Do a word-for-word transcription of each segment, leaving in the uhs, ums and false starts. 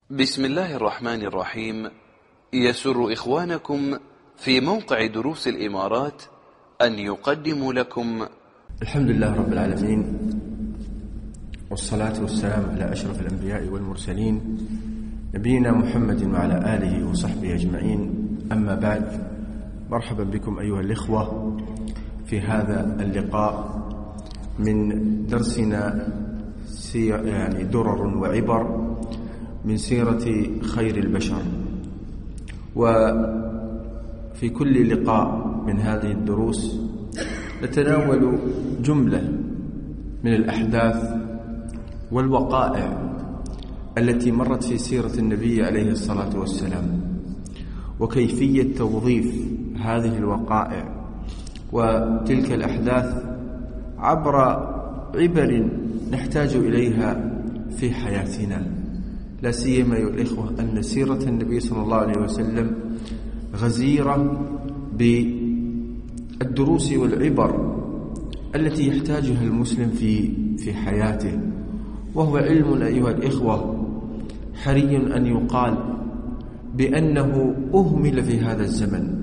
بسم الله الرحمن الرحيم. يسر إخوانكم في موقع دروس الإمارات أن يقدموا لكم الحمد لله رب العالمين، والصلاة والسلام على أشرف الأنبياء والمرسلين نبينا محمد وعلى آله وصحبه أجمعين. أما بعد، مرحبا بكم أيها الإخوة في هذا اللقاء من درسنا يعني درر وعبر من سيرة خير البشر. وفي كل لقاء من هذه الدروس نتناول جملة من الأحداث والوقائع التي مرت في سيرة النبي عليه الصلاة والسلام، وكيفية توظيف هذه الوقائع وتلك الأحداث عبر عبر نحتاج إليها في حياتنا، لا سيما أيها الإخوة أن سيرة النبي صلى الله عليه وسلم غزيرة بالدروس والعبر التي يحتاجها المسلم في في حياته. وهو علم أيها الإخوة حري أن يقال بأنه أهمل في هذا الزمن،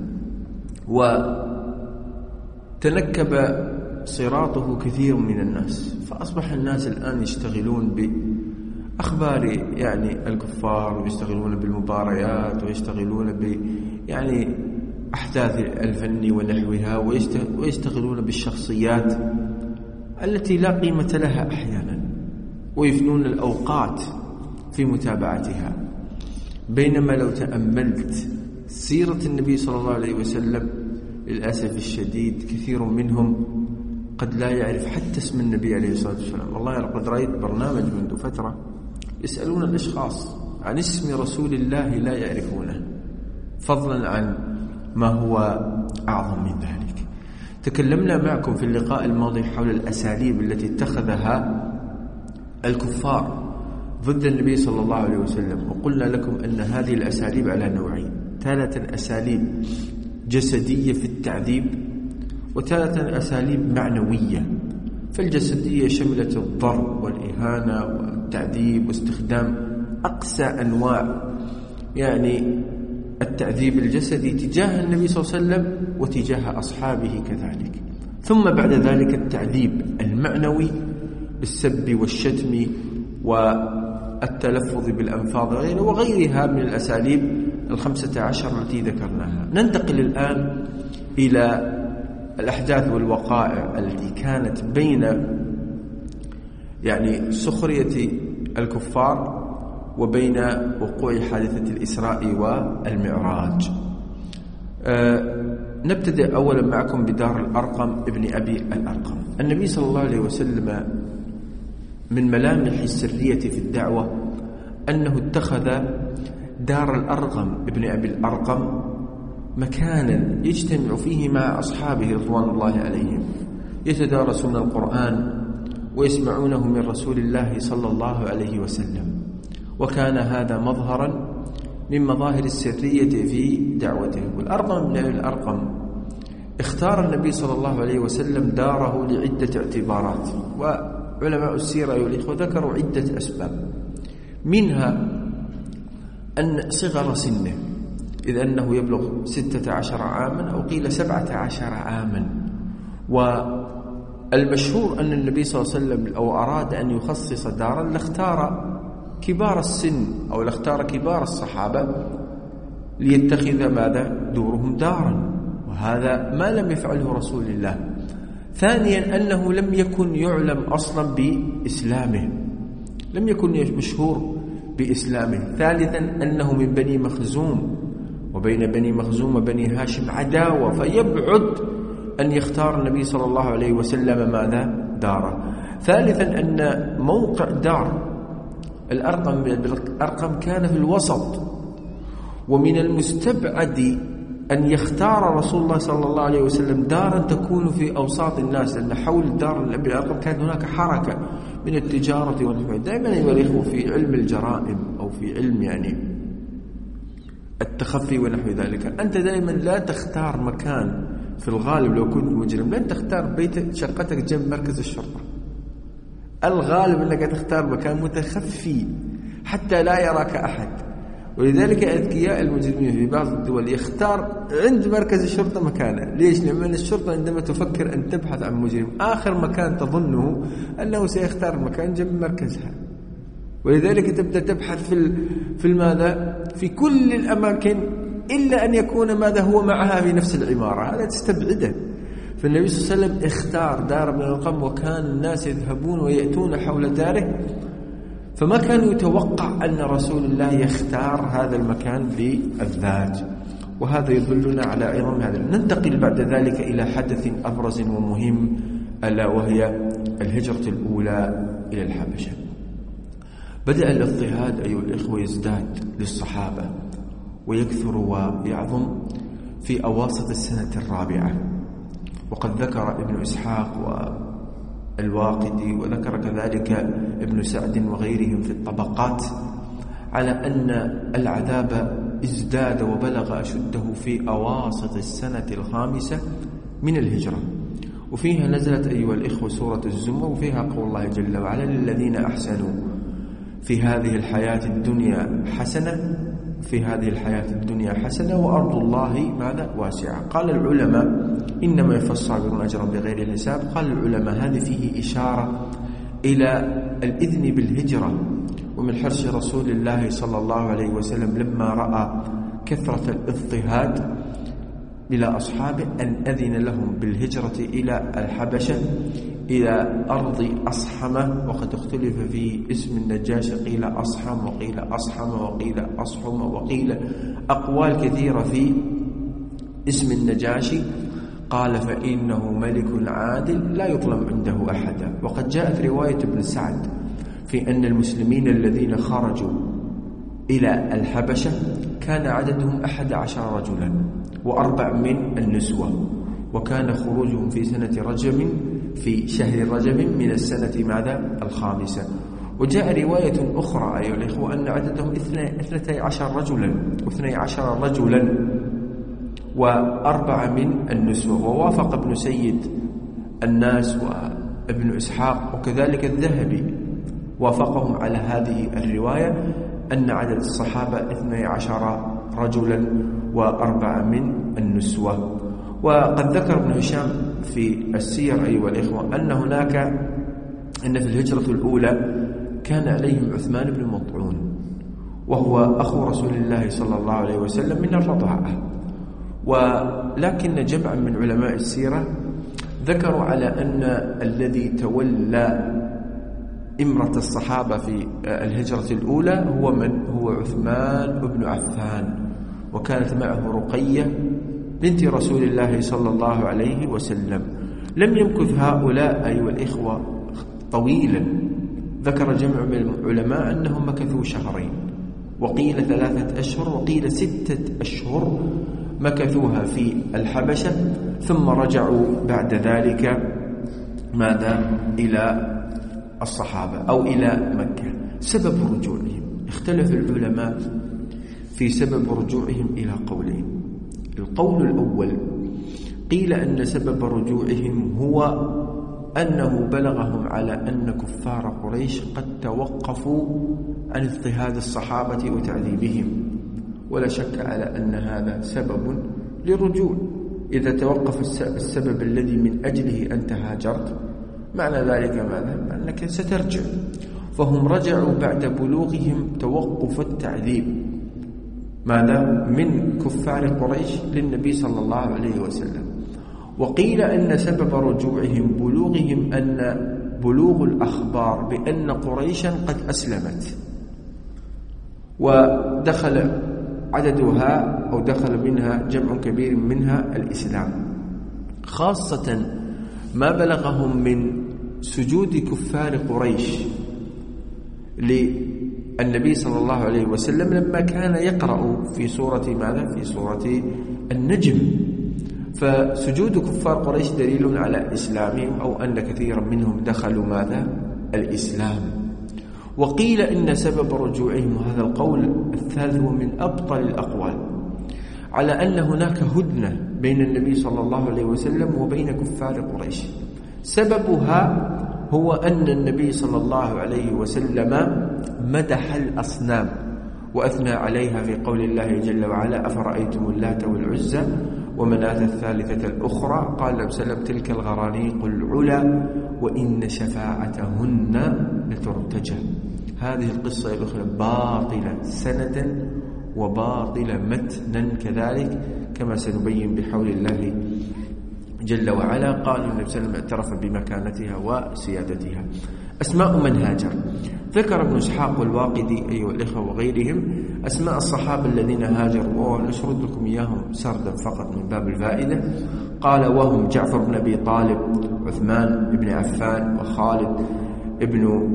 وتنكب صراطه كثير من الناس، فأصبح الناس الآن يشتغلون بأخبار يعني الكفار، ويشتغلون بالمباريات، ويشتغلون ب يعني أحداث الفن ونحوها، ويشتغلون بالشخصيات التي لا قيمة لها أحيانا، ويفنون الأوقات في متابعتها. بينما لو تأملت سيرة النبي صلى الله عليه وسلم، للأسف الشديد كثير منهم قد لا يعرف حتى اسم النبي عليه الصلاة والسلام. والله لقد رأيت برنامج منذ فترة يسألون الأشخاص عن اسم رسول الله لا يعرفونه، فضلا عن ما هو أعظم من ذلك. تكلمنا معكم في اللقاء الماضي حول الأساليب التي اتخذها الكفار ضد النبي صلى الله عليه وسلم، وقلنا لكم أن هذه الأساليب على نوعين: ثلاثة أساليب جسدية في التعذيب، وثلاثة أساليب معنوية. فالجسدية شملت الضرب والإهانة والتعذيب واستخدام أقسى أنواع يعني التعذيب الجسدي تجاه النبي صلى الله عليه وسلم وتجاه أصحابه كذلك. ثم بعد ذلك التعذيب المعنوي بالسب والشتم والتلفظ بالألفاظ غيره وغيرها من الأساليب الخمسة عشر التي ذكرناها. ننتقل الآن إلى الأحداث والوقائع التي كانت بين يعني سخرية الكفار وبين وقوع حادثة الإسراء والمعراج. أه نبتدأ أولا معكم بدار الأرقم ابن أبي الأرقم. النبي صلى الله عليه وسلم من ملامح السرية في الدعوة أنه اتخذ دار الأرقم ابن أبي الأرقم مكانا يجتمع فيه مع أصحابه رضوان الله عليهم، يتدارسون القرآن ويسمعونه من رسول الله صلى الله عليه وسلم. وكان هذا مظهرا من مظاهر السرية في دعوته. والأرقم بن أبي الأرقم اختار النبي صلى الله عليه وسلم داره لعدة اعتبارات، وعلماء السيرة والإخوة ذكروا عدة أسباب، منها أن صغر سنه، إذ أنه يبلغ ستة عشر عاما أو قيل سبعة عشر عاما. والمشهور أن النبي صلى الله عليه وسلم لو أراد أن يخصص دارا لاختار كبار السن أو لاختار كبار الصحابة ليتخذ ماذا دورهم دارا، وهذا ما لم يفعله رسول الله. ثانيا أنه لم يكن يعلم أصلا بإسلامه، لم يكن مشهور بإسلامه. ثالثا أنه من بني مخزوم، وبين بني مخزوم وبني هاشم عداوة، فيبعد أن يختار النبي صلى الله عليه وسلم ماذا داره. ثالثا أن موقع دار الأرقم بالأرقم كان في الوسط، ومن المستبعد أن يختار رسول الله صلى الله عليه وسلم دارا تكون في أوساط الناس، لأن حول دار الأرقم كانت هناك حركة من التجارة والنحو. دائما أيها الإخوة في علم الجرائم أو في علم يعني التخفي ونحو ذلك، أنت دائما لا تختار مكان، في الغالب لو كنت مجرم لن تختار بيت شقتك جنب مركز الشرطة، الغالب أنك تختار مكان متخفي حتى لا يراك أحد. ولذلك أذكياء المجرمين في بعض الدول يختار عند مركز الشرطة مكانه. ليش؟ لأن الشرطة عندما تفكر أن تبحث عن مجرم آخر مكان تظنه أنه سيختار مكان جنب مركزها، ولذلك تبدأ تبحث في في الماذا في كل الأماكن إلا أن يكون ماذا هو معها في نفس العمارة، هذا تستبعده. فالنبي صلى الله عليه وسلم اختار دار ابن الأرقم، وكان الناس يذهبون ويأتون حول داره، فما كان يتوقع أن رسول الله يختار هذا المكان بالذات، وهذا يدلنا على عظم هذا. ننتقل بعد ذلك إلى حدث أبرز ومهم، ألا وهي الهجرة الأولى إلى الحبشة. بدأ الاضطهاد أيها الإخوة يزداد للصحابة ويكثر ويعظم في أواسط السنة الرابعة، وقد ذكر ابن إسحاق والواقدي وذكر كذلك ابن سعد وغيرهم في الطبقات على أن العذاب ازداد وبلغ أشده في أواسط السنة الخامسة من الهجرة، وفيها نزلت أيها الإخوة سورة الزمر، وفيها قول الله جل وعلا: للذين أحسنوا في هذه الحياة الدنيا حسنة في هذه الحياة الدنيا حسنة وأرض الله ماذا واسعة. قال العلماء: إنما يوفى الصابرون أجرا بغير حساب. قال العلماء: هذه فيه إشارة إلى الإذن بالهجرة، ومن حرص رسول الله صلى الله عليه وسلم لما رأى كثرة الاضطهاد إلى أصحابه أن أذن لهم بالهجرة إلى الحبشة، إلى أرض أصحمة، وقد اختلف في اسم النجاشي، قيل أصحم وقيل أصحم وقيل أصحم وقيل أقوال كثيرة في اسم النجاشي. قال: فإنه ملك عادل لا يظلم عنده أحدا. وقد جاءت رواية ابن سعد في أن المسلمين الذين خرجوا إلى الحبشة كان عددهم أحد عشر رجلا وأربع من النسوة، وكان خروجهم في سنة رجب في شهر رجب من السنة ماذا الخامسة. وجاء رواية أخرى أيها الإخوة أن عددهم اثنتي عشر رجلا واثني عشر رجلا وأربع من النسوة. ووافق ابن سيد الناس وابن إسحاق وكذلك الذهبي وافقهم على هذه الرواية أن عدد الصحابة اثني عشر رجلا وأربع من النسوة. وقد ذكر ابن هشام في السير أيها الإخوة أن هناك أن في الهجرة الأولى كان عليهم عثمان بن مطعون، وهو أخو رسول الله صلى الله عليه وسلم من الرضاعة، ولكن جمع من علماء السيرة ذكروا على أن الذي تولى إمرة الصحابة في الهجرة الأولى هو من؟ هو عثمان بن عفان، وكانت معه رقية بنت رسول الله صلى الله عليه وسلم. لم يمكث هؤلاء أيها الإخوة طويلا، ذكر جمع من العلماء أنهم مكثوا شهرين، وقيل ثلاثة أشهر، وقيل ستة أشهر مكثوها في الحبشة، ثم رجعوا بعد ذلك ماذا إلى الصحابة أو إلى مكة. سبب رجوعهم اختلف العلماء في سبب رجوعهم إلى قولين. القول الأول قيل أن سبب رجوعهم هو أنه بلغهم على أن كفار قريش قد توقفوا عن اضطهاد الصحابة وتعذيبهم، ولا شك على أن هذا سبب للرجوع. إذا توقف السبب الذي من أجله أنت هاجرت، معنى ذلك ماذا؟ أنك سترجع. فهم رجعوا بعد بلوغهم توقف التعذيب ماذا؟ من كفار قريش للنبي صلى الله عليه وسلم. وقيل أن سبب رجوعهم بلوغهم أن بلوغ الأخبار بأن قريشا قد أسلمت ودخل عددها أو دخل منها جمع كبير منها الإسلام، خاصة ما بلغهم من سجود كفار قريش للنبي صلى الله عليه وسلم لما كان يقرأ في سورة ماذا؟ في سورة النجم. فسجود كفار قريش دليل على إسلامهم أو أن كثيرا منهم دخلوا ماذا؟ الإسلام. وقيل إن سبب رجوعهم، وهذا القول الثالث هو من أبطل الأقوال، على أن هناك هدنة بين النبي صلى الله عليه وسلم وبين كفار قريش، سببها هو أن النبي صلى الله عليه وسلم مدح الأصنام وأثنى عليها في قول الله جل وعلا: أفرأيتم اللات والعزى ومناة الثالثة الأخرى. قال النبي صلى الله عليه وسلم: تلك الغرانيق العلا وإن شفاعتهن لترتجى. هذه القصة يا أخوة باطلة سندا وباطلة متنا كذلك، كما سنبين بحول الله جل وعلا. قال النبي صلى الله عليه وسلم: اعترف بمكانتها وسيادتها. أسماء من هاجر. ذكر ابن إسحاق والواقدي أيها الإخوة وغيرهم أسماء الصحابة الذين هاجروا، ونسرد لكم إياهم سردا فقط من باب الفائدة. قال: وهم جعفر بن أبي طالب، عثمان بن عفان، وخالد بن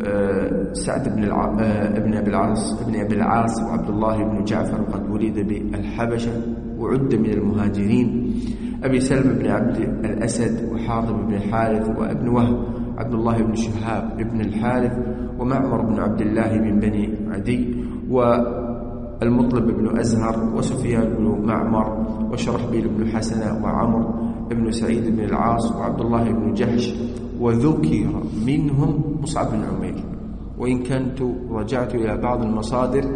سعد بن ابن أبي العاص ابن أبي العاص وعبد الله بن جعفر، وقد ولد بالحبشة وعد من المهاجرين. أبي سلمة بن عبد الأسد، وحاطب بن الحارث، وابن وهب عبد الله بن شهاب بن الحارث، ومعمر بن عبد الله بن بني عدي، والمطلب بن أزهر، وسفيان بن معمر، وشرحبيل بن حسنة، وعمر بن سعيد بن العاص، وعبد الله بن جحش. وذكر منهم مصعب بن عمير، وإن كنت رجعت إلى بعض المصادر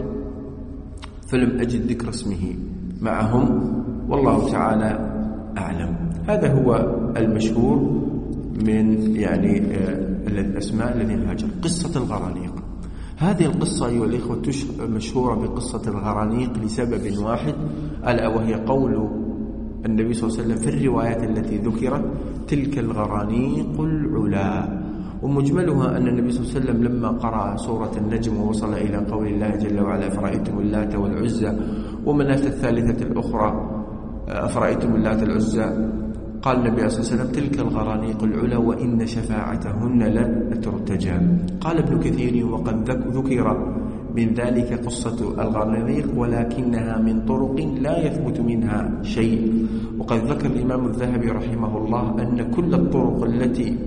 فلم أجد ذكر اسمه معهم، والله تعالى أعلم. هذا هو المشهور من يعني الأسماء الذين هاجروا. قصة الغرانيق، هذه القصة أيها الإخوة مشهورة بقصة الغرانيق لسبب واحد، ألا وهي قول النبي صلى الله عليه وسلم في الروايات التي ذكرت: تلك الغرانيق العلا. ومجملها أن النبي صلى الله عليه وسلم لما قرأ سورة النجم ووصل إلى قول الله جل وعلا: أفرأيتم اللات والعزى ومناة الثالثة الأخرى أفرأيتم اللات والعزى، قال النبي صلى الله عليه وسلم: تلك الغرانيق العلا وإن شفاعتهن لترتجى. قال ابن كثير: وقد ذكر من ذلك قصة الغرانيق ولكنها من طرق لا يثبت منها شيء. وقد ذكر الإمام الذهبي رحمه الله أن كل الطرق التي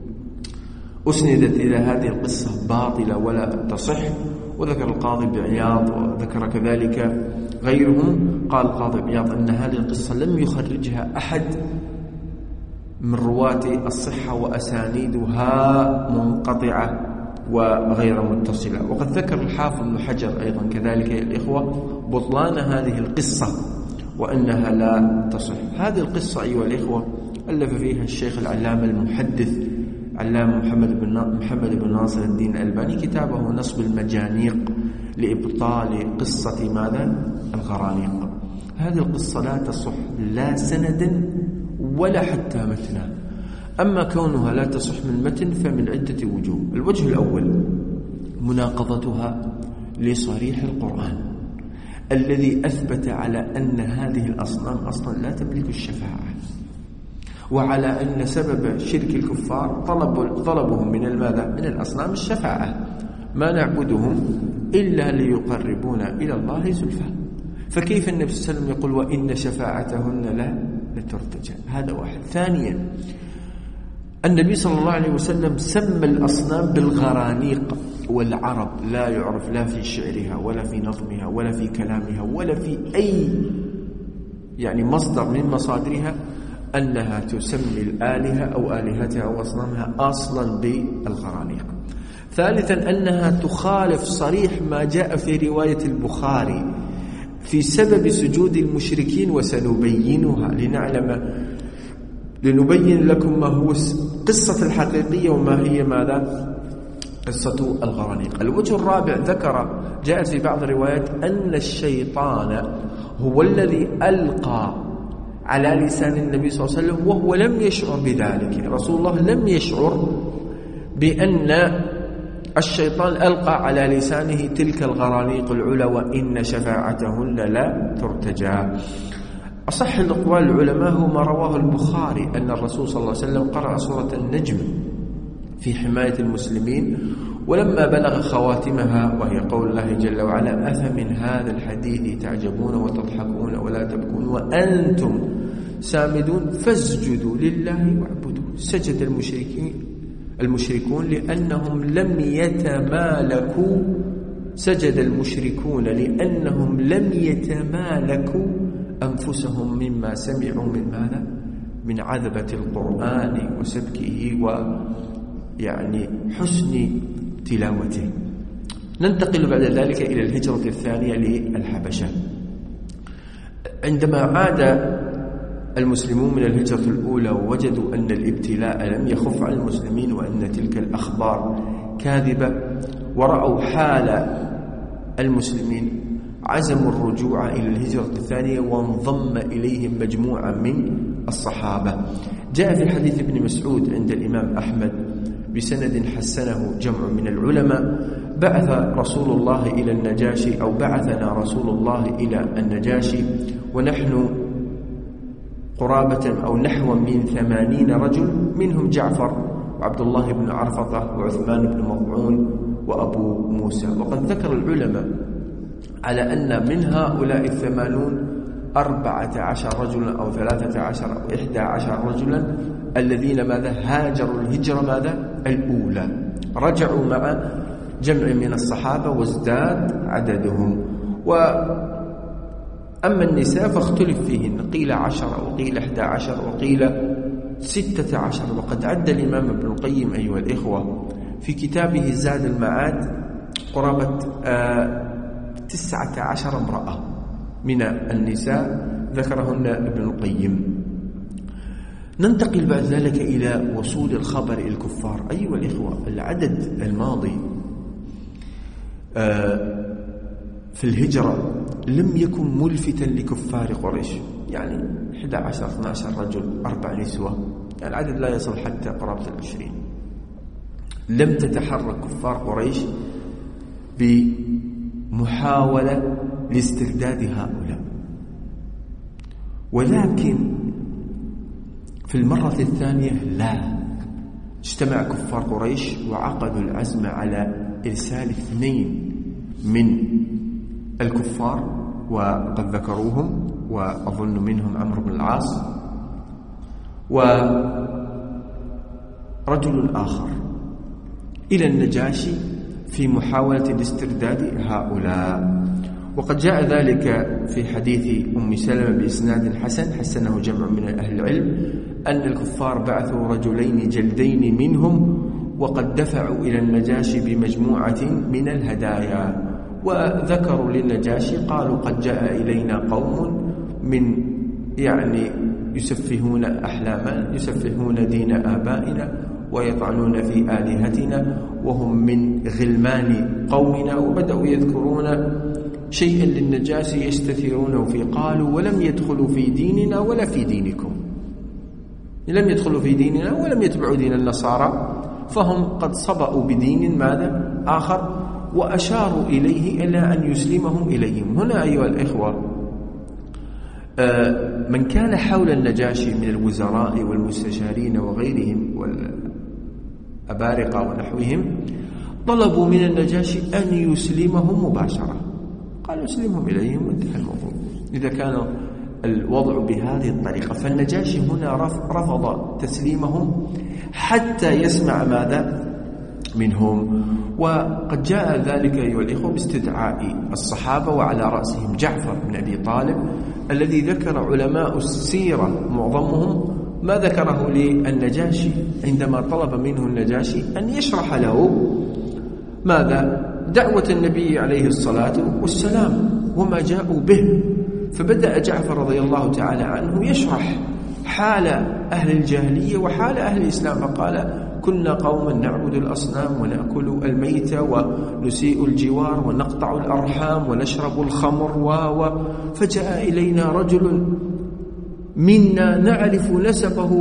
أسندت إلى هذه القصة باطلة ولا تصح. وذكر القاضي بعياض، وذكر كذلك غيرهم، قال القاضي بعياض أن هذه القصة لم يخرجها أحد من رواة الصحة وأسانيدها منقطعة وغير متصلة. وقد ذكر الحافظ ابن حجر أيضا كذلك يا الإخوة بطلان هذه القصة وأنها لا تصح. هذه القصة أيها الإخوة ألف فيها الشيخ العلامة المحدث علامة محمد بن محمد بن ناصر الدين الألباني كتابه نصب المجانيق لإبطال قصة ماذا؟ الغرانيق. هذه القصة لا تصح لا سندا ولا حتى متنا. أما كونها لا تصح من المتن فمن عدة وجوه. الوجه الأول مناقضتها لصريح القرآن الذي أثبت على أن هذه الأصنام أصلا لا تملك الشفاعة، وعلى أن سبب شرك الكفار طلب طلبهم من الماذا؟ من الأصنام الشفاعة، ما نعبدهم إلا ليقربونا إلى الله زلفى. فكيف النبي صلى الله عليه وسلم يقول وإن شفاعتهن لا لترتجى؟ هذا واحد. ثانيا النبي صلى الله عليه وسلم سمى الأصنام بالغرانيق، والعرب لا يعرف لا في شعرها ولا في نظمها ولا في كلامها ولا في أي يعني مصدر من مصادرها أنها تسمي الآلهة أو آلهتها أو أصنامها أصلا بالغرانيق. ثالثا أنها تخالف صريح ما جاء في رواية البخاري في سبب سجود المشركين، وسنبينها لنعلم لنبين لكم ما هو قصة الحقيقية وما هي ماذا؟ قصة الغرانيق. الوجه الرابع ذكر جاءت في بعض الروايات أن الشيطان هو الذي ألقى على لسان النبي صلى الله عليه وسلم وهو لم يشعر بذلك. رسول الله لم يشعر بأن الشيطان ألقى على لسانه تلك الغرانيق العلا وإن شفاعتهن لا ترتجى. أصح الأقوال العلماء هو ما رواه البخاري أن الرسول صلى الله عليه وسلم قرأ سورة النجم في حماية المسلمين، ولما بلغ خواتمها وهي قول الله جل وعلا أفمن هذا الحديث تعجبون وتضحكون ولا تبكون وأنتم سامدون فاسجدوا لله واعبدوا. سجد المشركين المشركون لأنهم لم يتمالكوا سجد المشركون لأنهم لم يتمالكوا أنفسهم مما سمعوا من ماذا؟ من عذبة القرآن وسبكه و يعني حسن تلاوته. ننتقل بعد ذلك إلى الهجرة الثانية للحبشة. عندما عاد المسلمون من الهجرة الأولى ووجدوا أن الابتلاء لم يخف على المسلمين وأن تلك الأخبار كاذبة ورأوا حال المسلمين، عزموا الرجوع إلى الهجرة الثانية وانضم إليهم مجموعة من الصحابة. جاء في حديث ابن مسعود عند الإمام أحمد بسند حسنه جمع من العلماء: بعث رسول الله إلى النجاشي أو بعثنا رسول الله إلى النجاشي ونحن قرابة أو نحو من ثمانين رجل، منهم جعفر وعبد الله بن عرفطة وعثمان بن مضعون وأبو موسى. وقد ذكر العلماء على أن من هؤلاء الثمانون أربعة عشر رجلا أو ثلاثة عشر أو إحدى عشر رجلا الذين ماذا هاجروا الهجرة ماذا الأولى، رجعوا مع جمع من الصحابة وازداد عددهم. وأما النساء فاختلف فيهن، قيل عشر وقيل إحدى عشر وقيل ستة عشر. وقد عد الإمام ابن القيم أيها الإخوة في كتابه زاد المعاد قرابة آه تسعة عشر امرأة من النساء ذكرهن ابن القيم. ننتقل بعد ذلك إلى وصول الخبر إلى الكفار. أيها الإخوة، العدد الماضي في الهجرة لم يكن ملفتا لكفار قريش، يعني إحدى عشر اثني عشر رجل أربع نسوة، يعني العدد لا يصل حتى قرابة العشرين. لم تتحرك كفار قريش بمحاولة لاسترداد هؤلاء، ولكن في المرة الثانية لا، اجتمع كفار قريش وعقدوا العزم على إرسال اثنين من الكفار وقد ذكروهم، وأظن منهم عمرو بن العاص ورجل آخر، إلى النجاشي في محاولة لاسترداد هؤلاء. وقد جاء ذلك في حديث أم سلمة بإسناد حسن حسنه جمع من أهل العلم أن الكفار بعثوا رجلين جلدين منهم وقد دفعوا إلى النجاشي بمجموعة من الهدايا، وذكروا للنجاشي قالوا قد جاء إلينا قوم من يعني يسفهون أحلاما، يسفهون دين آبائنا ويطعنون في آلهتنا وهم من غلمان قومنا، وبدأوا يذكرون شيئا للنجاشي يستثيرونه فيه. قالوا ولم يدخلوا في ديننا ولا في دينكم، لم يدخلوا في ديننا ولم يتبعوا دين النصارى، فهم قد صبأوا بدين ماذا آخر، وأشاروا إليه إلى أن يسلمهم إليهم. هنا أيها الإخوة من كان حول النجاشي من الوزراء والمستشارين وغيرهم والأبارقة ونحوهم طلبوا من النجاشي أن يسلمهم مباشرة، قالوا اسلمهم إليهم وانتهى الموضوع إذا كان الوضع بهذه الطريقة. فالنجاشي هنا رفض تسليمهم حتى يسمع ماذا منهم. وقد جاء ذلك أيها الإخوة باستدعاء الصحابة وعلى رأسهم جعفر بن أبي طالب، الذي ذكر علماء السيرة معظمهم ما ذكره للنجاشي عندما طلب منه النجاشي أن يشرح له ماذا دعوة النبي عليه الصلاة والسلام وما جاءوا به. فبدأ جعفر رضي الله تعالى عنه يشرح حال أهل الجاهلية وحال أهل الإسلام، فقال كنا قوما نعبد الأصنام ونأكل الميت ونسيء الجوار ونقطع الأرحام ونشرب الخمر و فجاء إلينا رجل منا نعرف نسبه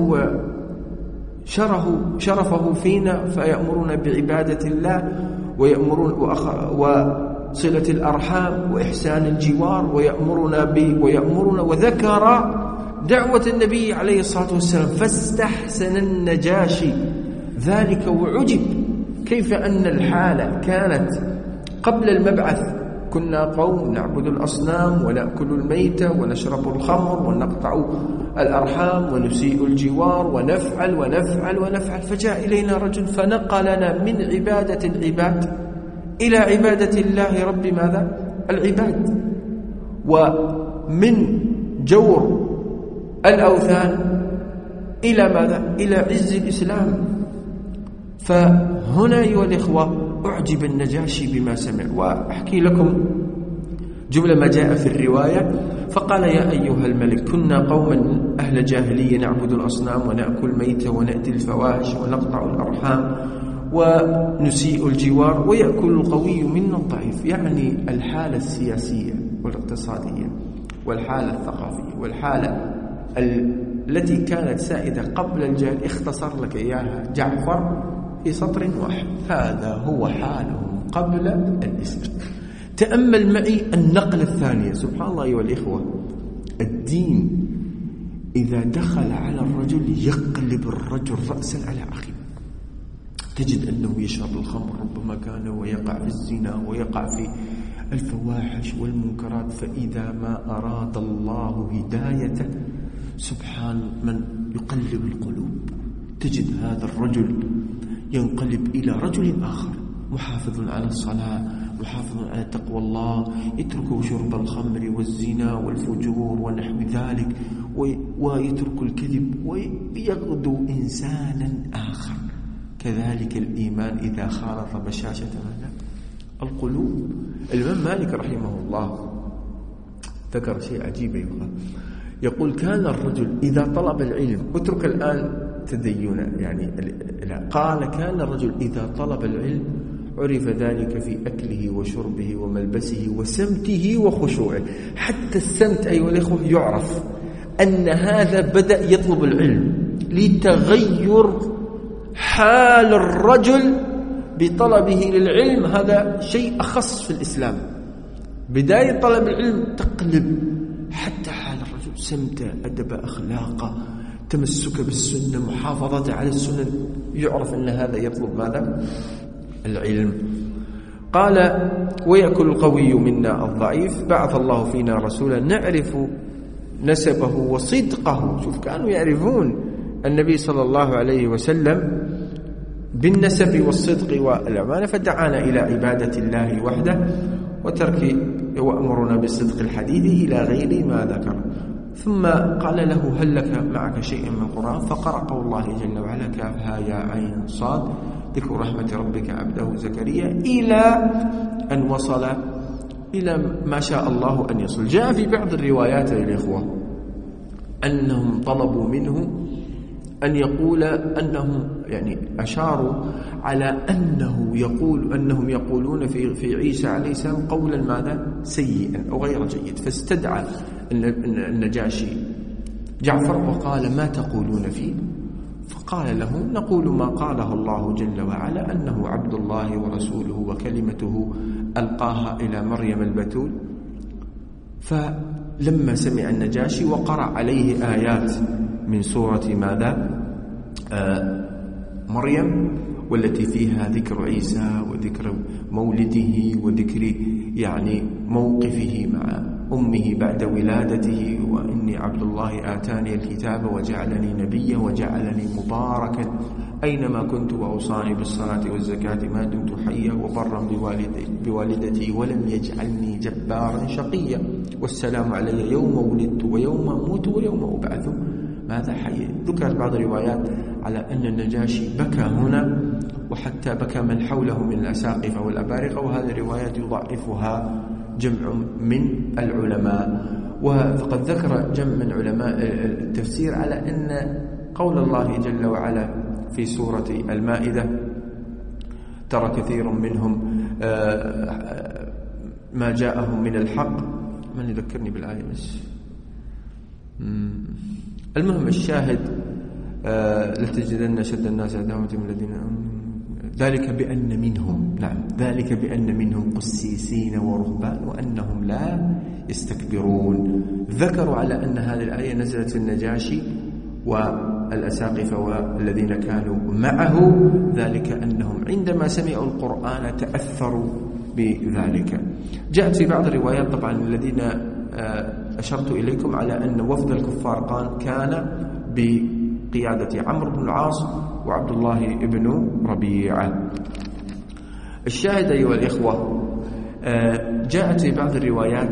وشرفه شرفه فينا فيأمرون بعبادة الله ويأمرون وصلة الأرحام وإحسان الجوار ويأمرنا ب ويأمرنا وذكر دعوة النبي عليه الصلاة والسلام. فاستحسن النجاشي ذلك وعجب كيف أن الحالة كانت قبل المبعث، كنا قوم نعبد الأصنام ونأكل الميت ونشرب الخمر ونقطع الأرحام ونسيء الجوار ونفعل ونفعل ونفعل، فجاء إلينا رجل فنقلنا من عبادة العباد إلى عبادة الله رب ماذا العباد، ومن جور الأوثان إلى ماذا إلى عز الإسلام. فهنا أيها الإخوة أعجب النجاشي بما سمع. وأحكي لكم جملة ما جاء في الرواية. فقال: يا أيها الملك، كنا قوما أهل جاهلية نعبد الأصنام ونأكل ميتة ونأتي الفواحش ونقطع الأرحام ونسيء الجوار ويأكل القوي منا الضعيف. يعني الحالة السياسية والاقتصادية والحالة الثقافية والحالة التي كانت سائدة قبل الجاهل اختصر لك إياها جعفر في سطر واحد. هذا هو حالهم قبل الإسلام. تأمل معي النقلة الثانية. سبحان الله أيها الإخوة، الدين إذا دخل على الرجل يقلب الرجل رأسا على عقب. تجد أنه يشرب الخمر ربما كان ويقع في الزنا ويقع في الفواحش والمنكرات، فإذا ما أراد الله هدايته سبحان من يقلب القلوب، تجد هذا الرجل ينقلب إلى رجل آخر محافظ على الصلاة، محافظ على تقوى الله، يترك شرب الخمر والزنا والفجور ونحو ذلك، ويترك الكذب ويغدو إنسانا آخر. كذلك الإيمان إذا خالط بشاشة القلوب. الإمام مالك رحمه الله ذكر شيء عجيب يقول يقول كان الرجل إذا طلب العلم، اترك الآن تدينا يعني لا، قال كان الرجل إذا طلب العلم عرف ذلك في أكله وشربه وملبسه وسمته وخشوعه. حتى السمت أيها الأخوة يعرف أن هذا بدأ يطلب العلم لتغير حال الرجل بطلبه للعلم. هذا شيء أخص في الإسلام. بداية طلب العلم تقلب حتى حال الرجل، سمته، أدب، أخلاقه، تمسك بالسنة، محافظة على السنن، يعرف أن هذا يطلب ماذا؟ العلم. قال: ويأكل القوي منا الضعيف. بعث الله فينا رسولا نعرف نسبه وصدقه. شوف، كانوا يعرفون النبي صلى الله عليه وسلم بالنسب والصدق والأمانة، فدعانا إلى عبادة الله وحده وترك وأمرنا بالصدق الحديث إلى غير ما ذكر. ثم قال له: هل لك معك شيء من القرآن؟ فقرأ قول الله جل وعلا: كافها يا عين صاد ذكر رحمة ربك عبده زكريا، إلى أن وصل إلى ما شاء الله أن يصل. جاء في بعض الروايات يا الإخوة أنهم طلبوا منه أن يقول أنهم يعني أشاروا على أنه يقول أنهم يقولون في في عيسى عليه السلام قولا ماذا؟ سيئا أو غير جيد. فاستدعى النجاشي جعفر وقال: ما تقولون فيه؟ فقال له: نقول ما قاله الله جل وعلا أنه عبد الله ورسوله وكلمته ألقاها إلى مريم البتول. فلما سمع النجاشي وقرأ عليه آيات من سورة ماذا؟ آه مريم، والتي فيها ذكر عيسى وذكر مولده وذكر يعني موقفه مع أمه بعد ولادته، وإني عبد الله آتاني الكتاب وجعلني نبيا وجعلني مباركا أينما كنت وأوصاني بالصلاة والزكاة ما دمت حيا وبرا بوالدتي, بوالدتي ولم يجعلني جبارا شقيا والسلام علي يوم ولدت ويوم أموت ويوم أبعث ماذا حي. ذكرت بعض الروايات على أن النجاشي بكى هنا، وحتى بكى من حوله من الأساقفة والأبارقة، وهذه الروايات يضعفها جمع من العلماء. وقد ذكر جمع من علماء التفسير على أن قول الله جل وعلا في سورة المائدة: ترى كثير منهم ما جاءهم من الحق. من يذكرني بالآية بس؟ المهم الشاهد: لتجدن أشد الناس عداوة من الذين ذلك بأن منهم نعم ذلك بأن منهم قسيسين ورهبان وأنهم لا يستكبرون. ذكروا على أن هذه الآية نزلت في النجاشي والأساقفة والذين كانوا معه، ذلك أنهم عندما سمعوا القرآن تأثروا بذلك. جاءت في بعض الروايات طبعا الذين أشرت إليكم على أن وفد الكفار كان بقيادة عمرو بن العاص وعبد الله بن ربيعة. الشاهد أيها الإخوة، جاءت في بعض الروايات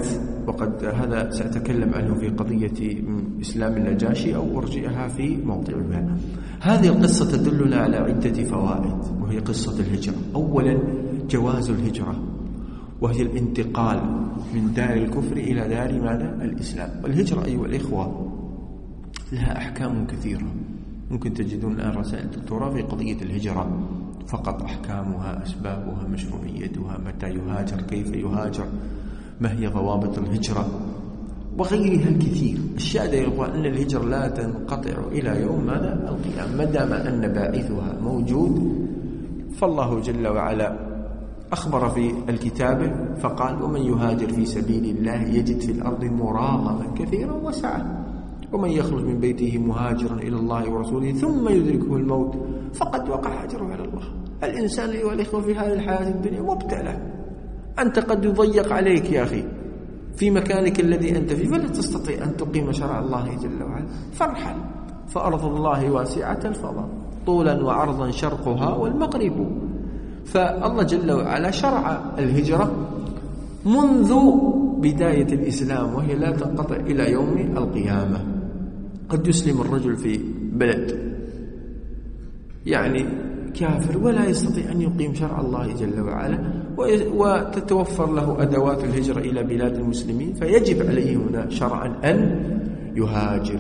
وقد هذا سأتكلم عنه في قضية إسلام النجاشي أو أرجئها في موضعها. هذه القصة تدلنا على عدة فوائد، وهي قصة الهجرة. أولا جواز الهجرة، وهي الانتقال من دار الكفر إلى دار ماذا؟ الإسلام. والهجرة أيها الإخوة لها أحكام كثيرة، ممكن تجدون الآن رسائل دكتوراه في قضية الهجرة فقط، أحكامها، أسبابها، مشروعيتها، متى يهاجر، كيف يهاجر، ما هي ضوابط الهجرة، وغيرها الكثير. الشاهد يا إخوان أن الهجرة لا تنقطع إلى يوم ماذا؟ القيامة، ما دام أن باعثها موجود. فالله جل وعلا أخبر في الكتاب فقال: ومن يهاجر في سبيل الله يجد في الأرض مراغما كثيرا وسعة، ومن يخرج من بيته مهاجرا إلى الله ورسوله ثم يدركه الموت فقد وقع أجره على الله. الإنسان أيها الإخوة في هذه الحياة الدنيا مبتلى، أنت قد يضيق عليك يا أخي في مكانك الذي أنت فيه، فلا تستطيع أن تقيم شرع الله جل وعلا، فارحل، فأرض الله واسعة الفضاء طولا وعرضا شرقها والمغرب. فالله جل وعلا شرع الهجرة منذ بداية الإسلام، وهي لا تنقطع إلى يوم القيامة. قد يسلم الرجل في بلد يعني كافر ولا يستطيع أن يقيم شرع الله جل وعلا، وتتوفر له أدوات الهجرة إلى بلاد المسلمين، فيجب عليه هنا شرعا أن يهاجر.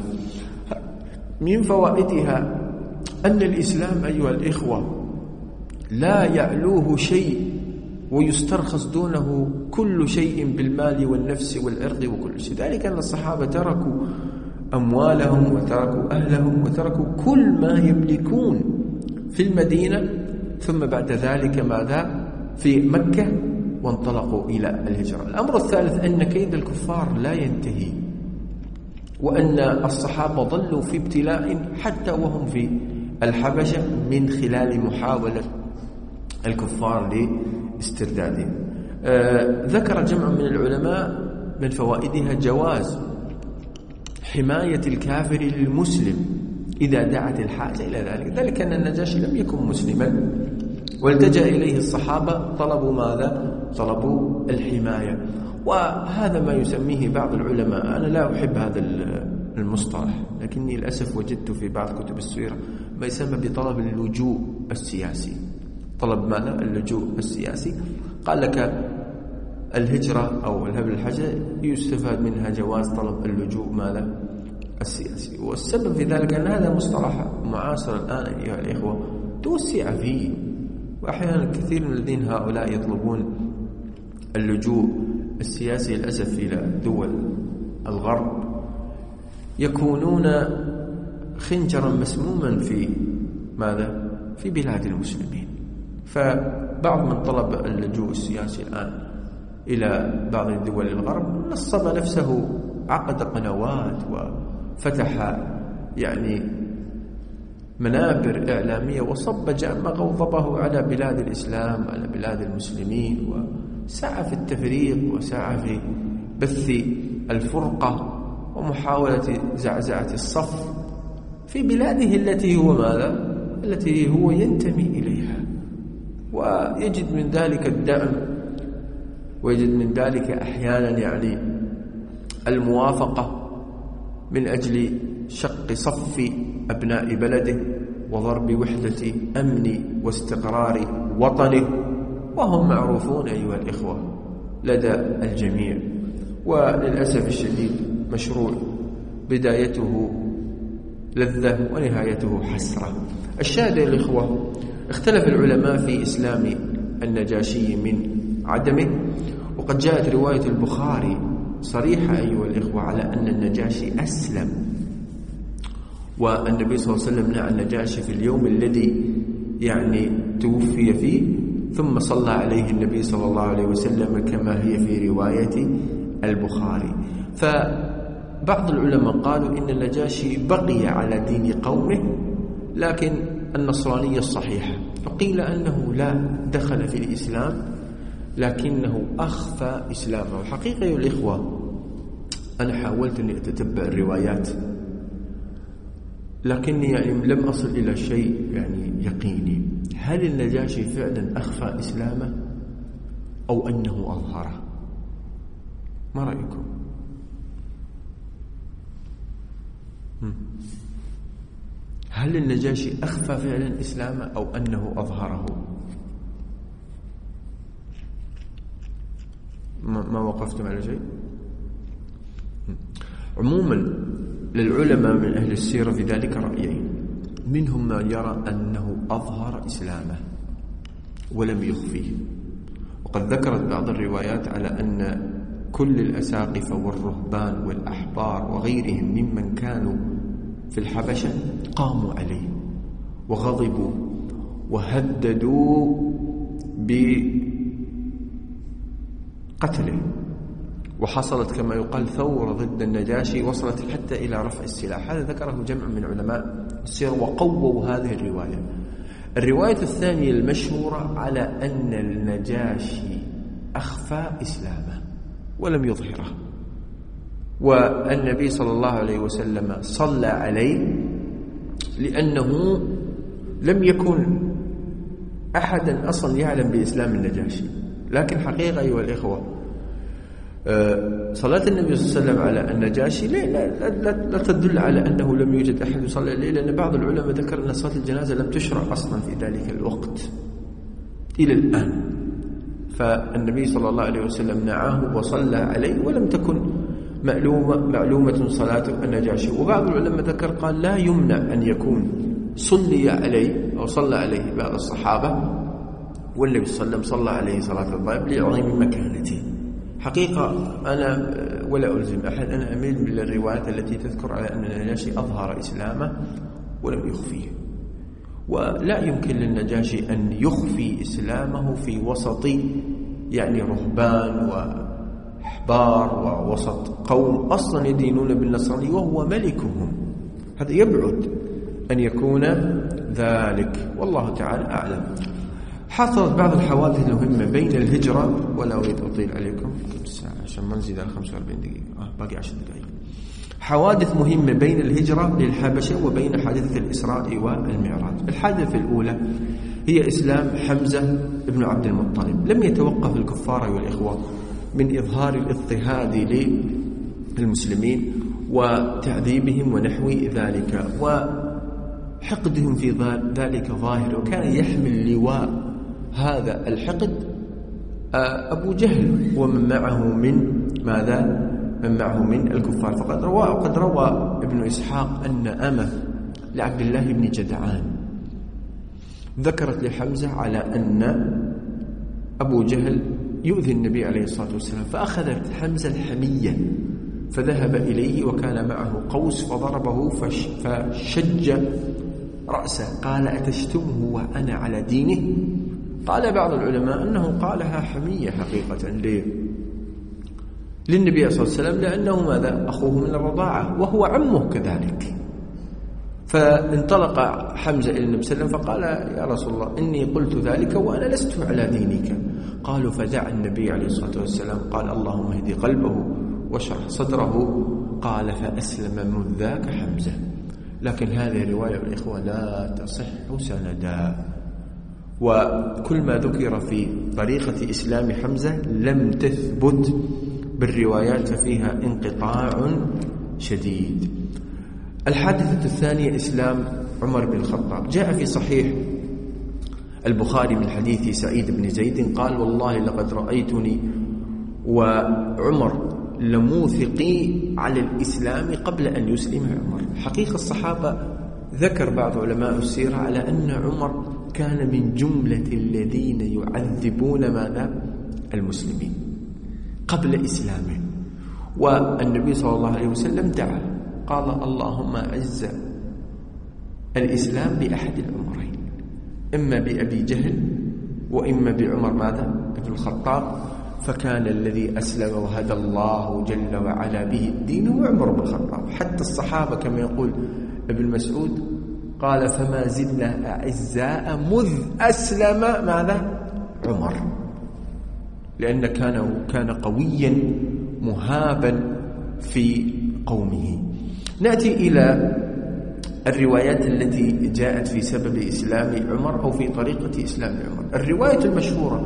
من فوائدها أن الإسلام أيها الإخوة لا يعلوه شيء ويسترخص دونه كل شيء بالمال والنفس والعرض وكل شيء. ذلك أن الصحابة تركوا أموالهم وتركوا أهلهم وتركوا كل ما يملكون في المدينة، ثم بعد ذلك ماذا؟ في مكة، وانطلقوا إلى الهجرة. الأمر الثالث أن كيد الكفار لا ينتهي، وأن الصحابة ظلوا في ابتلاء حتى وهم في الحبشة من خلال محاولة الكفار لاستردادهم. آه ذكر جمع من العلماء من فوائدها جواز حماية الكافر للمسلم إذا دعت الحاجة إلى ذلك. ذلك أن النجاشي لم يكن مسلما والتجأ إليه الصحابة، طلبوا ماذا؟ طلبوا الحماية. وهذا ما يسميه بعض العلماء، أنا لا أحب هذا المصطلح، لكني للأسف وجدت في بعض كتب السيرة ما يسمى بطلب اللجوء السياسي. طلب ماذا؟ اللجوء السياسي. قال لك الهجرة أو الهب الحجة يستفاد منها جواز طلب اللجوء ماذا؟ السياسي. والسبب في ذلك أن هذا مصطلح معاصر الآن أيها الإخوة توسع فيه، وأحيانا كثير من الذين هؤلاء يطلبون اللجوء السياسي للأسف إلى دول الغرب يكونون خنجرا مسموما في ماذا؟ في بلاد المسلمين. فبعض من طلب اللجوء السياسي الآن إلى بعض الدول الغرب نصب نفسه، عقد قنوات وفتح يعني منابر إعلامية وصب جام غضبه على بلاد الإسلام، على بلاد المسلمين، وسعى في التفريق وسعى في بث الفرقة ومحاولة زعزعة الصف في بلاده التي هو ماذا؟ التي هو ينتمي إليها، ويجد من ذلك الدعم، ويجد من ذلك أحيانا يعني الموافقة من أجل شق صف أبناء بلده وضرب وحدة أمن واستقرار وطنه، وهم معروفون أيها الإخوة لدى الجميع. وللأسف الشديد مشروع بدايته لذة ونهايته حسرة. الشاهد يا الإخوة اختلف العلماء في إسلام النجاشي من عدمه، وقد جاءت رواية البخاري صريحة أيها الإخوة على أن النجاشي أسلم، والنبي صلى الله عليه وسلم نعى النجاشي في اليوم الذي يعني توفي فيه، ثم صلى عليه النبي صلى الله عليه وسلم كما هي في رواية البخاري. فبعض العلماء قالوا إن النجاشي بقي على دين قومه لكن النصرانية الصحيحة، وقيل أنه لا دخل في الإسلام لكنه أخفى إسلامه. حقيقة يا الإخوة أنا حاولت أن أتتبع الروايات لكني يعني لم أصل إلى شيء يعني يقيني. هل النجاشي فعلا أخفى إسلامه أو أنه أظهره؟ ما رأيكم؟ هل النجاشي أخفى فعلا إسلامه أو أنه أظهره؟ ما وقفتم على شيء؟ عموما للعلماء من أهل السيرة في ذلك رأيين، منهم من يرى أنه أظهر إسلامه ولم يخفيه، وقد ذكرت بعض الروايات على أن كل الأساقفة والرهبان والأحبار وغيرهم ممن كانوا في الحبشة قاموا عليه وغضبوا وهددوا بقتله، وحصلت كما يقال ثورة ضد النجاشي وصلت حتى إلى رفع السلاح. هذا ذكره جمع من علماء السير وقووا هذه الرواية. الرواية الثانية المشهورة على أن النجاشي أخفى إسلامه ولم يظهره، والنبي صلى الله عليه وسلم صلى عليه لأنه لم يكن أحدا أصلا يعلم بإسلام النجاشي. لكن حقيقة أيها الإخوة، صلاة النبي صلى الله عليه وسلم على النجاشي لا, لا, لا, لا تدل على أنه لم يوجد أحد يصلي عليه، لأن بعض العلماء ذكر أن صلاة الجنازة لم تشرع أصلا في ذلك الوقت إلى الآن، فالنبي صلى الله عليه وسلم نعاه وصلى عليه ولم تكن معلومة, معلومة صلاة النجاشي. وبعض العلماء ذكر قال لا يمنع أن يكون صلي عليه أو صلى عليه بعض الصحابة والنبي صلى الله عليه وسلم صلى عليه صلاة الغائب لعظيم مكانته. حقيقة أنا ولا ألزم أحد، أنا أميل بالروايات التي تذكر على أن النجاشي أظهر إسلامه ولم يخفيه، ولا يمكن للنجاشي أن يخفي إسلامه في وسط يعني رهبان وأحبار ووسط قوم أصلا يدينون بالنصرانية وهو ملكهم. هذا يبعد أن يكون ذلك، والله تعالى أعلم. حصلت بعض الحوادث المهمة بين الهجرة، ولا أريد أطيل عليكم الساعة عشان ما نزيد على خمسة وأربعين دقيقة، آه باقي عشر دقائق. حوادث مهمة بين الهجرة للحبشة وبين حادثة الإسراء والمعراج. الحادثة الأولى هي إسلام حمزة بن عبد المطلب. لم يتوقف الكفار والإخوة من إظهار الاضطهاد للمسلمين وتعذيبهم ونحو ذلك، وحقدهم في ذلك ظاهر، وكان يحمل لواء هذا الحقد أبو جهل ومن معه من ماذا؟ من معه من الكفار. فقد روى قد روى ابن إسحاق أن أمة لعبد الله بن جدعان ذكرت لحمزة على أن أبو جهل يؤذي النبي عليه الصلاة والسلام، فأخذت حمزة الحمية فذهب إليه وكان معه قوس فضربه فش فشج رأسه. قال أتشتمه وأنا على دينه؟ قال بعض العلماء أنه قالها حمية حقيقة ليه؟ للنبي صلى الله عليه وسلم، لأنه ماذا؟ أخوه من الرضاعة وهو عمه كذلك. فانطلق حمزة إلى النبي صلى الله عليه وسلم فقال يا رسول الله إني قلت ذلك وأنا لست على دينك. قالوا فدعا النبي عليه الصلاة والسلام، قال اللهم اهدي قلبه واشرح صدره، قال فأسلم من ذاك حمزة. لكن هذه الرواية الإخوة لا تصح سندا، وكل ما ذكر في طريقة إسلام حمزة لم تثبت بالروايات فيها انقطاع شديد. الحادثة الثانية إسلام عمر بن الخطاب. جاء في صحيح البخاري من حديث سعيد بن زيد قال والله لقد رأيتني وعمر لموثقي على الإسلام قبل أن يسلم عمر. حقيقة الصحابة ذكر بعض علماء السيرة على أن عمر كان من جملة الذين يعذبون ماذا؟ المسلمين قبل إسلامه، والنبي صلى الله عليه وسلم دعا قال اللهم أعز الإسلام بأحد العمرين، إما بأبي جهل وإما بعمر ماذا؟ ابن الخطاب. فكان الذي أسلم وهدى الله جل وعلا به الدين هو عمر بن الخطاب. حتى الصحابة كما يقول ابن مسعود قال فما زلنا أعزاء مذ أسلم ماذا؟ عمر، لأن كان كان قويا مهابا في قومه. نأتي إلى الروايات التي جاءت في سبب إسلام عمر أو في طريقة إسلام عمر. الرواية المشهورة أن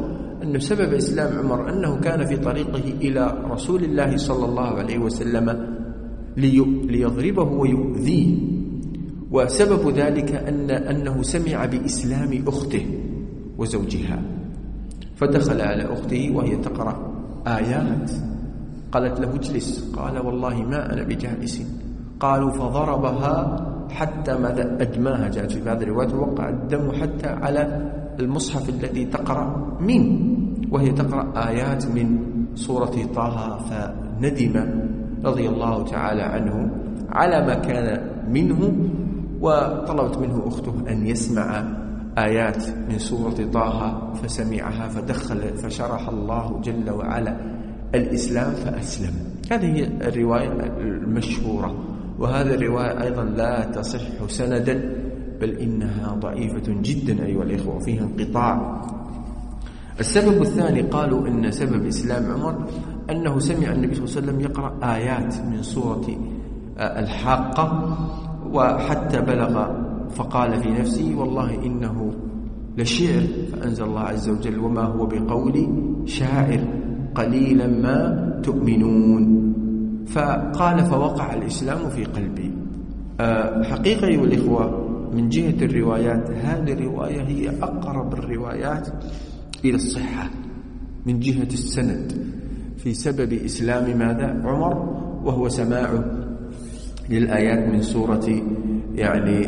أن سبب إسلام عمر أنه كان في طريقه إلى رسول الله صلى الله عليه وسلم ليضربه ويؤذيه، وسبب ذلك أن أنه سمع بإسلام أخته وزوجها، فدخل على أخته وهي تقرأ آيات، قالت له اجلس، قال والله ما أنا بجالس، قالوا فضربها حتى ماذا أدماها، جاءت في بعض الروايات وقع الدم حتى على المصحف الذي تقرأ منه، وهي تقرأ آيات من سورة طه، فندم رضي الله تعالى عنه على ما كان منه، وطلبت منه أخته أن يسمع آيات من سورة طه فسمعها فدخل فشرح الله جل وعلا الإسلام فأسلم. هذه هي الرواية المشهورة، وهذه الرواية أيضا لا تصح سندا، بل إنها ضعيفة جدا أيها الإخوة، فيها انقطاع. السبب الثاني قالوا إن سبب إسلام عمر أنه سمع النبي صلى الله عليه وسلم يقرأ آيات من سورة الحاقة، وحتى بلغ فقال في نفسه والله إنه لشعر، فأنزل الله عز وجل وما هو بقول شاعر قليلا ما تؤمنون، فقال فوقع الإسلام في قلبي. حقيقة أيها الإخوة من جهة الروايات هذه الرواية هي أقرب الروايات إلى الصحة من جهة السند في سبب إسلام ماذا عمر، وهو سماعه للآيات من سورة يعني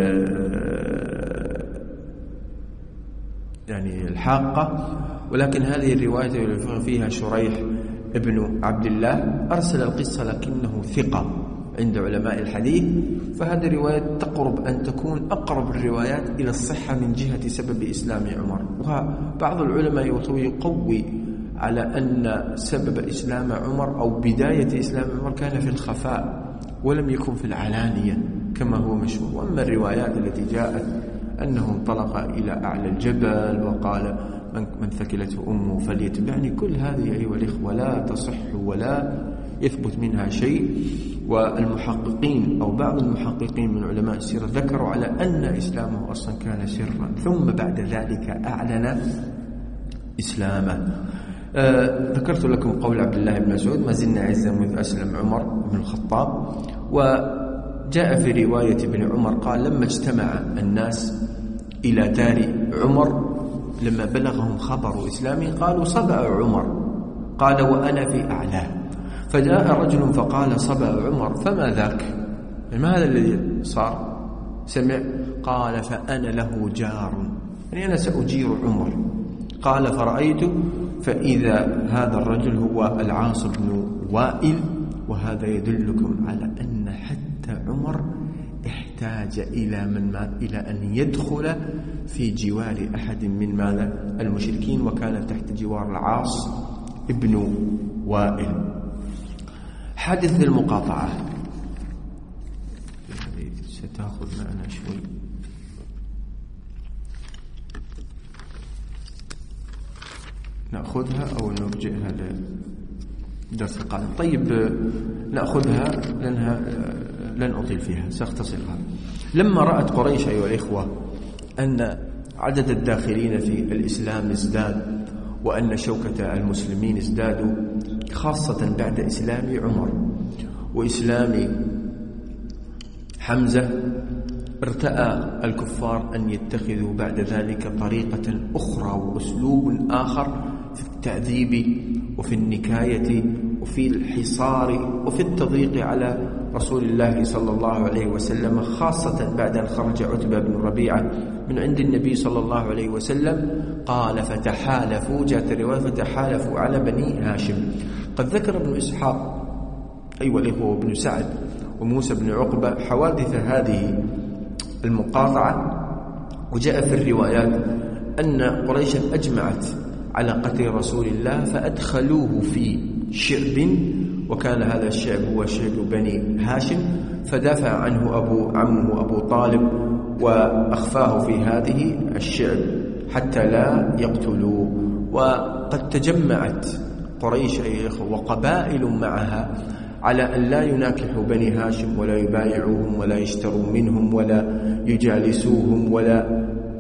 يعني الحاقة. ولكن هذه الرواية فيها شريح ابن عبد الله أرسل القصة لكنه ثقة عند علماء الحديث، فهذه الرواية تقرب أن تكون أقرب الروايات إلى الصحة من جهة سبب إسلام عمر. وبعض العلماء يقوي على أن سبب إسلام عمر أو بداية إسلام عمر كان في الخفاء ولم يكن في العلانية كما هو مشهور. وأما الروايات التي جاءت أنه انطلق إلى أعلى الجبل وقال من ثكلته أمه فليتبعني، كل هذه أيها الإخوة لا تصح ولا يثبت منها شيء. والمحققين أو بعض المحققين من علماء السيرة ذكروا على أن إسلامه أصلا كان سرا، ثم بعد ذلك أعلن إسلامه. آه ذكرت لكم قول عبد الله بن مسعود ما زلنا عزا مذ أسلم عمر بن الخطاب. وجاء في رواية ابن عمر قال لما اجتمع الناس إلى دار عمر لما بلغهم خبر إسلامي قالوا صبأ عمر، قال وأنا في أعلاه، فجاء رجل فقال صبأ عمر فما ذاك، ما هذا الذي صار سمع؟ قال فأنا له جار، يعني أنا سأجير عمر. قال فرأيت فإذا هذا الرجل هو العاص بن وائل، وهذا يدلكم على أن حتى عمر احتاج إلى من ما إلى أن يدخل في جوار أحد من ماذا المشركين، وكان تحت جوار العاص ابن وائل. حادث المقاطعة ستأخذ معنا شوي. نأخذها أو نرجئها للدرس القادم؟ طيب نأخذها لأنها لن أطيل فيها، سأختصرها. لما رأت قريش أيها الإخوة أن عدد الداخلين في الإسلام ازداد وأن شوكة المسلمين ازدادوا، خاصة بعد إسلام عمر وإسلام حمزة، ارتأى الكفار أن يتخذوا بعد ذلك طريقة أخرى وأسلوب آخر في التعذيب وفي النكاية وفي الحصار وفي التضييق على رسول الله صلى الله عليه وسلم، خاصة بعد أن خرج عتبة بن ربيعة من عند النبي صلى الله عليه وسلم. قال فتحالفوا، جاءت الرواية فتحالفوا على بني هاشم. قد ذكر ابن إسحاق أيها الإخوة وابن سعد وموسى بن عقبة حوادث هذه المقاطعة، وجاء في الروايات أن قريشا أجمعت على قتل رسول الله فأدخلوه في شعب، وكان هذا الشعب هو شعب بني هاشم، فدافع عنه أبو عمه أبو طالب وأخفاه في هذه الشعب حتى لا يقتلوه. وقد تجمعت قريش أي إخوة وقبائل معها على أن لا يناكحوا بني هاشم ولا يبايعوهم ولا يشتروا منهم ولا يجالسوهم ولا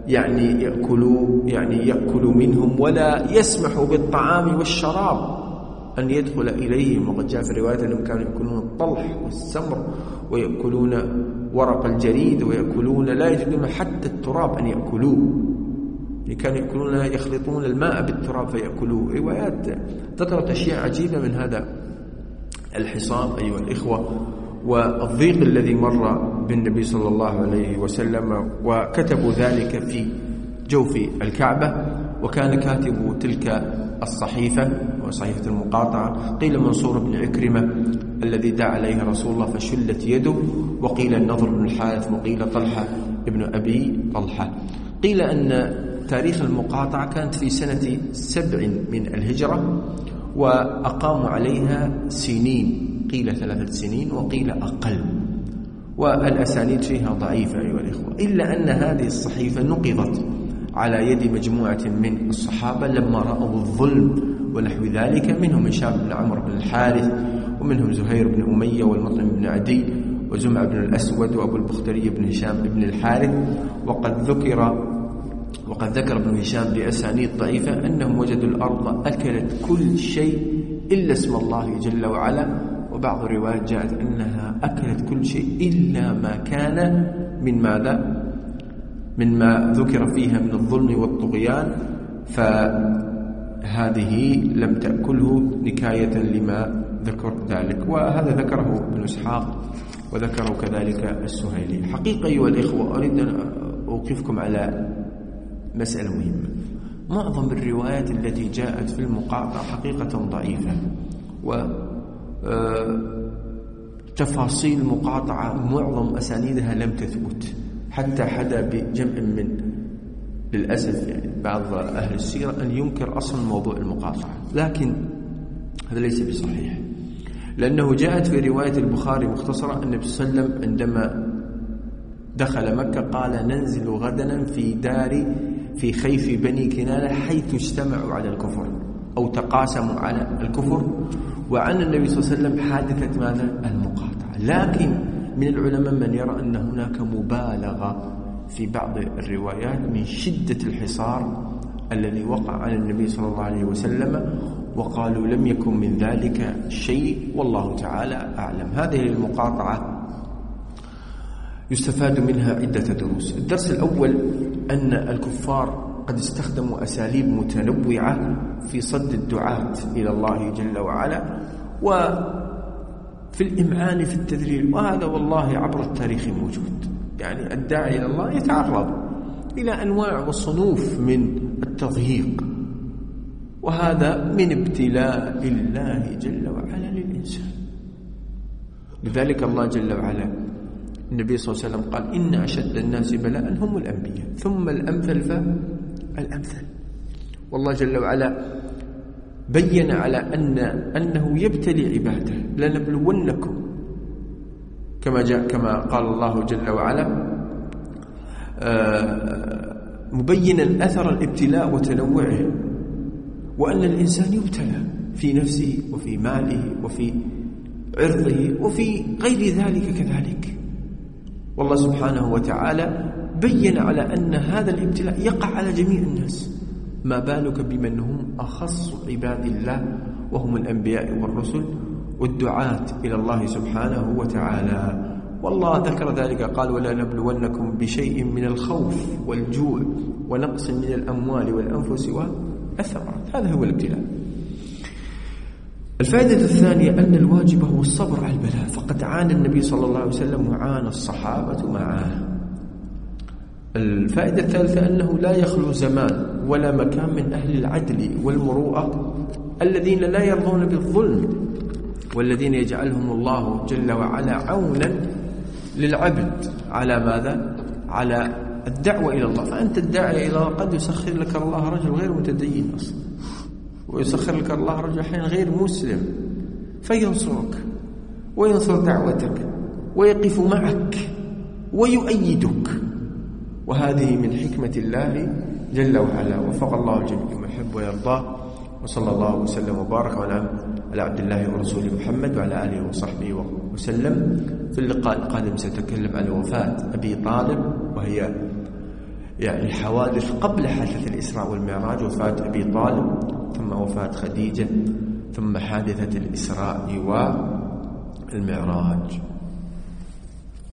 يعني يأكلوا يعني يأكلوا منهم ولا يسمح بالطعام والشراب أن يدخل إليهم. وقد جاء في رواية أنهم كانوا يأكلون الطلح والسمر ويأكلون ورق الجريد ويأكلون لا يجدون حتى التراب أن يأكلوه، كانوا يأكلون يخلطون الماء بالتراب فيأكلوه. روايات ذكرت أشياء عجيبة من هذا الحصار أيها الإخوة، والضيق الذي مر بالنبي صلى الله عليه وسلم، وكتبوا ذلك في جوف الكعبة. وكان كاتب تلك الصحيفة وصحيفة المقاطعة قيل منصور بن عكرمة الذي دعا عليه رسول الله فشلت يده، وقيل النضر بن الحارث، وقيل طلحة ابن أبي طلحة. قيل أن تاريخ المقاطعة كانت في سنة سبع من الهجرة، وأقاموا عليها سنين، قيل ثلاثة سنين وقيل أقل، والأسانيد فيها ضعيفة أيها الإخوة. إلا أن هذه الصحيفة نقضت على يد مجموعة من الصحابة لما رأوا الظلم ونحو ذلك، منهم هشام بن عمرو بن الحارث، ومنهم زهير بن أمية والمطعم بن عدي وزمع بن الأسود وأبو البختري بن هشام بن الحارث. وقد ذكر وقد ذكر ابن هشام بأسانيد ضعيفة أنهم وجدوا الأرض أكلت كل شيء إلا اسم الله جل وعلا، وبعض الروايات جاءت أنها أكلت كل شيء إلا ما كان من ماذا؟ مما ذكر فيها من الظلم والطغيان، فهذه لم تأكله نكاية لما ذكر ذلك. وهذا ذكره ابن إسحاق وذكره كذلك السهيلي. حقيقة أيها الإخوة أريد أن أوقفكم على مسألة مهمة. معظم الروايات التي جاءت في المقاطعة حقيقة ضعيفة، وتفاصيل المقاطعة معظم أسانيدها لم تثبت، حتى حدا بجمع من للأسف يعني بعض أهل السيرة أن ينكر أصلا موضوع المقاطعة، لكن هذا ليس بصحيح، لأنه جاءت في رواية البخاري مختصرة النبي صلى الله عليه وسلم عندما دخل مكة قال ننزل غدا في دار في خيف بني كنانة حيث اجتمعوا على الكفر أو تقاسموا على الكفر. وعن النبي صلى الله عليه وسلم حادثة ماذا؟ المقاطعة. لكن من العلماء من يرى أن هناك مبالغة في بعض الروايات من شدة الحصار الذي وقع على النبي صلى الله عليه وسلم، وقالوا لم يكن من ذلك شيء، والله تعالى أعلم. هذه المقاطعة يستفاد منها عدة دروس. الدرس الأول أن الكفار قد استخدموا أساليب متنوعة في صد الدعاة إلى الله جل وعلا وفي الإمعان في التذليل، وهذا والله عبر التاريخ موجود. يعني الداعي إلى الله يتعرض إلى أنواع وصنوف من التضييق، وهذا من ابتلاء الله جل وعلا للإنسان. لذلك الله جل وعلا النبي صلى الله عليه وسلم قال إن أشد الناس بلاء هم الأنبياء ثم الأمثل فالأمثل. والله جل وعلا بين على أن أنه يبتلي عباده، لنبلونكم كما جاء كما قال الله جل وعلا مبينا أثر الابتلاء وتنوعه، وأن الإنسان يبتلى في نفسه وفي ماله وفي عرضه وفي غير ذلك كذلك. والله سبحانه وتعالى بين على أن هذا الابتلاء يقع على جميع الناس، ما بالك بمن هم أخص عباد الله وهم الأنبياء والرسل والدعاة إلى الله سبحانه وتعالى. والله ذكر ذلك قال ولا نبلونكم بشيء من الخوف والجوع ونقص من الأموال والأنفس والثمرات. هذا هو الابتلاء. الفائدة الثانية أن الواجب هو الصبر على البلاء، فقد عانى النبي صلى الله عليه وسلم وعانى الصحابة معه. الفائدة الثالثة أنه لا يخلو زمان ولا مكان من أهل العدل والمروءة الذين لا يرضون بالظلم، والذين يجعلهم الله جل وعلا عونا للعبد على ماذا؟ على الدعوة إلى الله. فأنت الداعي إلى الله قد يسخر لك الله رجل غير متدين أصلا، ويسخر لك الله رجل حين غير مسلم فينصرك وينصر دعوتك ويقف معك ويؤيدك، وهذه من حكمة الله جل وعلا. وفق الله الجميع لما يحب ويرضاه، وصلى الله وسلم وبارك على عبد الله ورسوله محمد وعلى آله وصحبه وسلم. في اللقاء القادم سأتكلم عن وفاة أبي طالب، وهي يعني الحوادث قبل حادثة الإسراء والمعراج، وفاة أبي طالب، ثم وفاة خديجة، ثم حادثة الإسراء والمعراج.